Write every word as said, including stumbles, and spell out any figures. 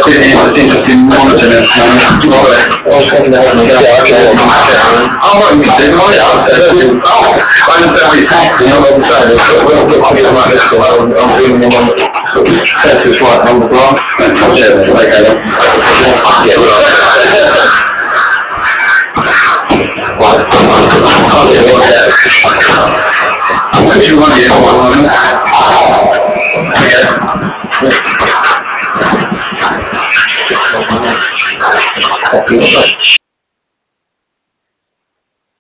quindi è interesting monitoring it. Yeah, okay. Oh, what you did, oh, yeah. Oh, I'm very happy, I'm on the side. We'll put on the market, so I'm doing the one. That's just what, on the block. Yeah, like I don't. Yeah, well. What? Okay, well, yeah. If you want to get one, yeah.